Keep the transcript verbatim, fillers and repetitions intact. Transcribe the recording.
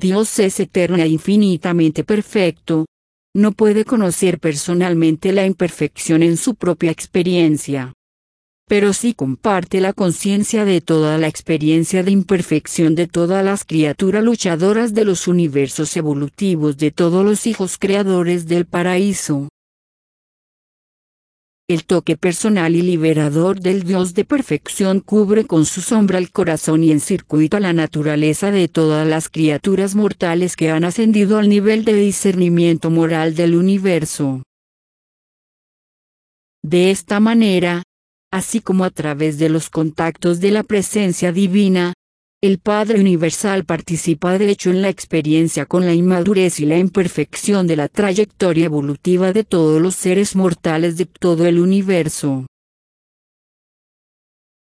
Dios es eterno e infinitamente perfecto. No puede conocer personalmente la imperfección en su propia experiencia. Pero sí comparte la conciencia de toda la experiencia de imperfección de todas las criaturas luchadoras de los universos evolutivos, de todos los hijos creadores del paraíso. El toque personal y liberador del Dios de perfección cubre con su sombra el corazón y encircuita la naturaleza de todas las criaturas mortales que han ascendido al nivel de discernimiento moral del universo. De esta manera, así como a través de los contactos de la presencia divina, el Padre Universal participa de hecho en la experiencia con la inmadurez y la imperfección de la trayectoria evolutiva de todos los seres mortales de todo el universo.